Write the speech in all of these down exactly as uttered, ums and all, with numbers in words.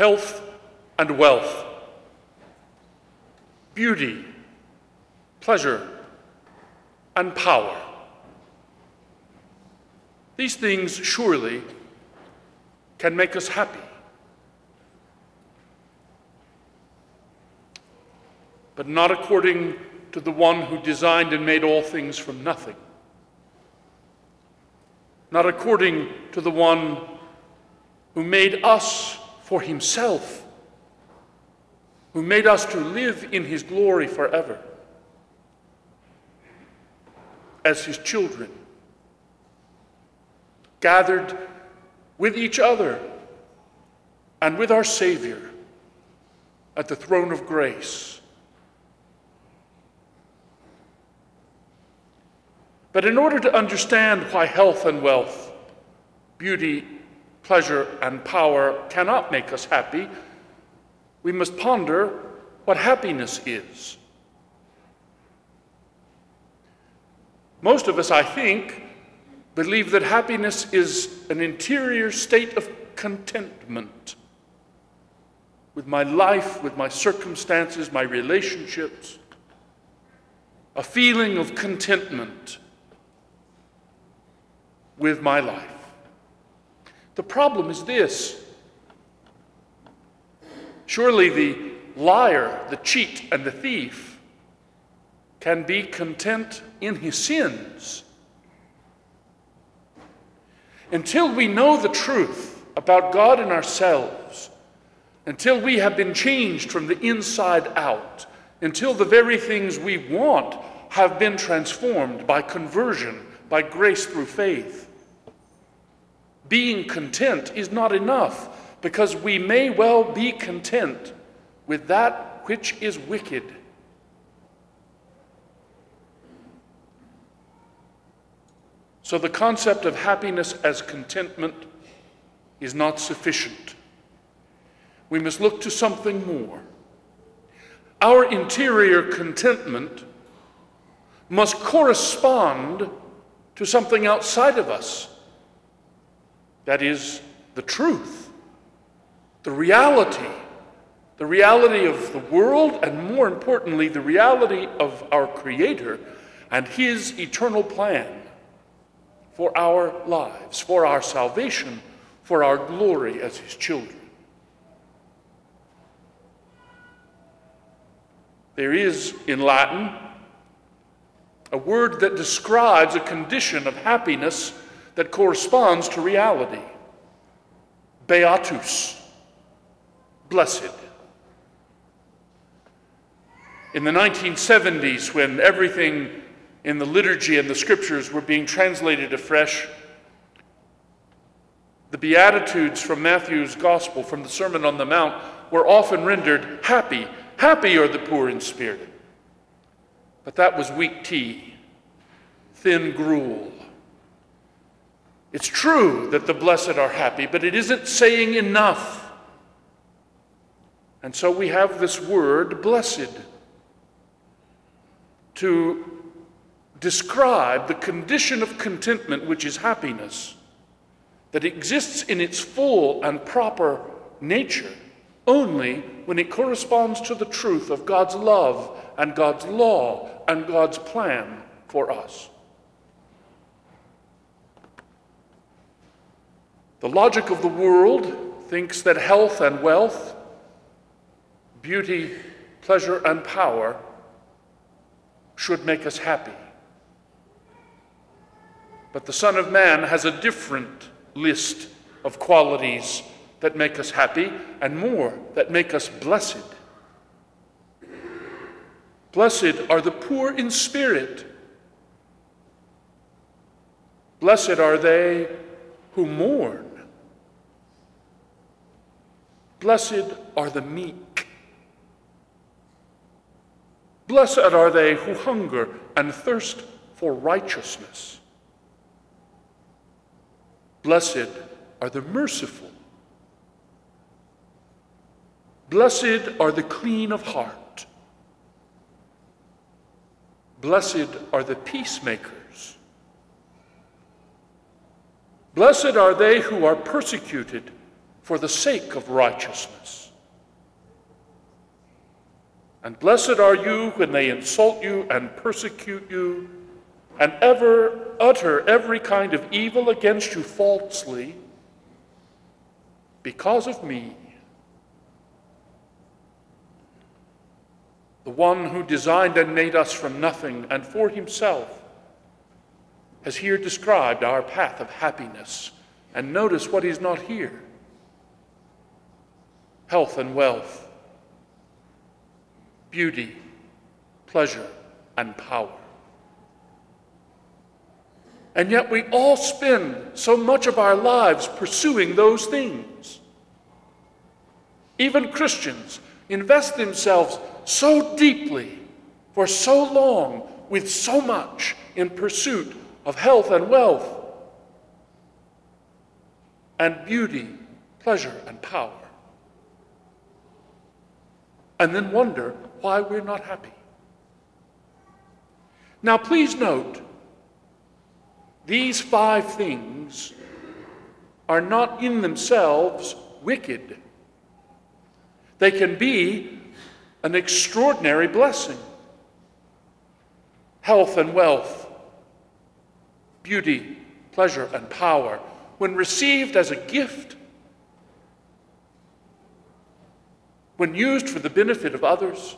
health and wealth, beauty, pleasure, and power. These things surely can make us happy. But not according to the one who designed and made all things from nothing. Not according to the one who made us for himself, who made us to live in his glory forever as his children, gathered with each other and with our Savior at the throne of grace. But in order to understand why health and wealth, beauty, pleasure, and power cannot make us happy, we must ponder what happiness is. Most of us, I think, believe that happiness is an interior state of contentment with my life, with my circumstances, my relationships, a feeling of contentment with my life. The problem is this: surely the liar, the cheat, and the thief can be content in his sins. Until we know the truth about God and ourselves, until we have been changed from the inside out, until the very things we want have been transformed by conversion, by grace through faith, being content is not enough, because we may well be content with that which is wicked. So the concept of happiness as contentment is not sufficient. We must look to something more. Our interior contentment must correspond to something outside of us. That is the truth, the reality, the reality of the world, and more importantly, the reality of our Creator and his eternal plan for our lives, for our salvation, for our glory as his children. There is, in Latin, a word that describes a condition of happiness that corresponds to reality. Beatus, blessed. In the nineteen seventies, when everything in the liturgy and the scriptures were being translated afresh, the Beatitudes from Matthew's Gospel, from the Sermon on the Mount, were often rendered happy. Happy are the poor in spirit. But that was weak tea, thin gruel. It's true that the blessed are happy, but it isn't saying enough. And so we have this word, blessed, to describe the condition of contentment, which is happiness, that exists in its full and proper nature only when it corresponds to the truth of God's love and God's law and God's plan for us. The logic of the world thinks that health and wealth, beauty, pleasure, and power should make us happy. But the Son of Man has a different list of qualities that make us happy, and more, that make us blessed. Blessed are the poor in spirit. Blessed are they who mourn. Blessed are the meek. Blessed are they who hunger and thirst for righteousness. Blessed are the merciful. Blessed are the clean of heart. Blessed are the peacemakers. Blessed are they who are persecuted for the sake of righteousness. And blessed are you when they insult you and persecute you, and ever utter every kind of evil against you falsely, because of me. The one who designed and made us from nothing and for himself has here described our path of happiness. And notice what is not here: health and wealth, beauty, pleasure, and power. And yet we all spend so much of our lives pursuing those things. Even Christians invest themselves so deeply for so long with so much in pursuit of health and wealth and beauty, pleasure, and power, and then wonder why we're not happy. Now, please note, these five things are not in themselves wicked. They can be an extraordinary blessing. Health and wealth, beauty, pleasure, and power, when received as a gift, when used for the benefit of others,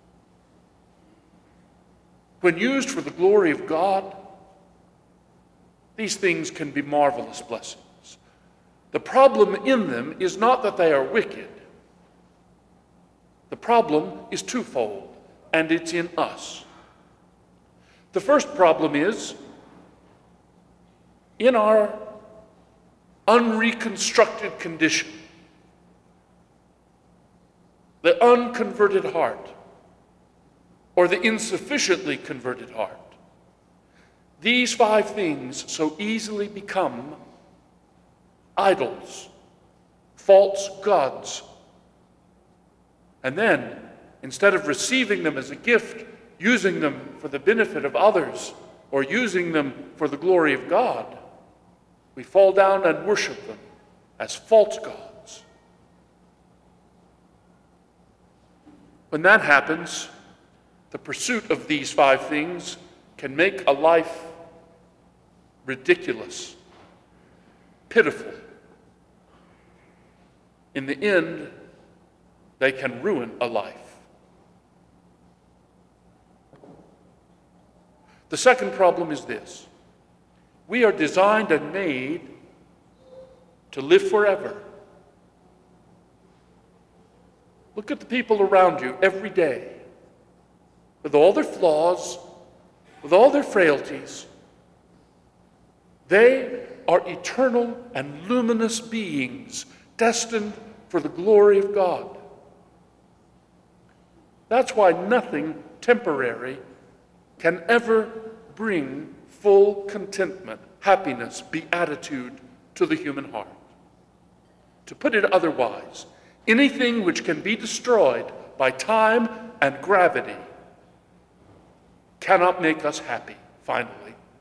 when used for the glory of God, these things can be marvelous blessings. The problem in them is not that they are wicked. The problem is twofold, and it's in us. The first problem is in our unreconstructed condition, the unconverted heart, or the insufficiently converted heart. These five things so easily become idols, false gods. And then, instead of receiving them as a gift, using them for the benefit of others, or using them for the glory of God, we fall down and worship them as false gods. When that happens, the pursuit of these five things can make a life ridiculous, pitiful. In the end, they can ruin a life. The second problem is this: we are designed and made to live forever. Look at the people around you every day, with all their flaws, with all their frailties. They are eternal and luminous beings, destined for the glory of God. That's why nothing temporary can ever bring full contentment, happiness, beatitude to the human heart. To put it otherwise, anything which can be destroyed by time and gravity cannot make us happy, finally.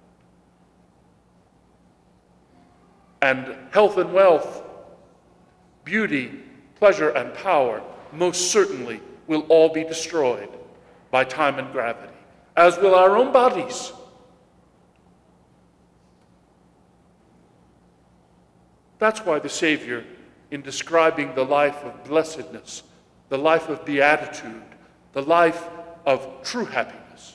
And health and wealth, beauty, pleasure, and power most certainly will all be destroyed by time and gravity, as will our own bodies. That's why the Savior, in describing the life of blessedness, the life of beatitude, the life of true happiness,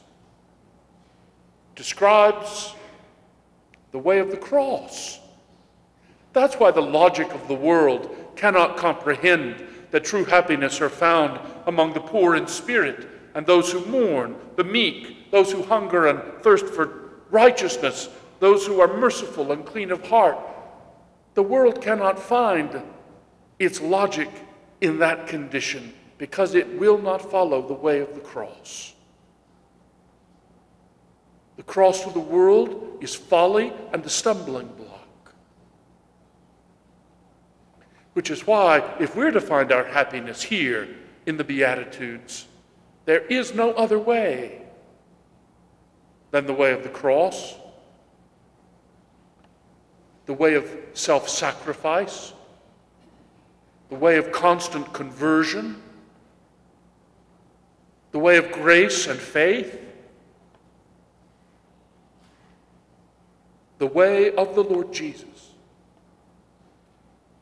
describes the way of the cross. That's why the logic of the world cannot comprehend that true happiness are found among the poor in spirit and those who mourn, the meek, those who hunger and thirst for righteousness, those who are merciful and clean of heart. The world cannot find its logic in that condition because it will not follow the way of the cross. The cross to the world is folly and a stumbling block. Which is why, if we're to find our happiness here in the Beatitudes, there is no other way than the way of the cross, the way of self-sacrifice, the way of constant conversion, the way of grace and faith, the way of the Lord Jesus.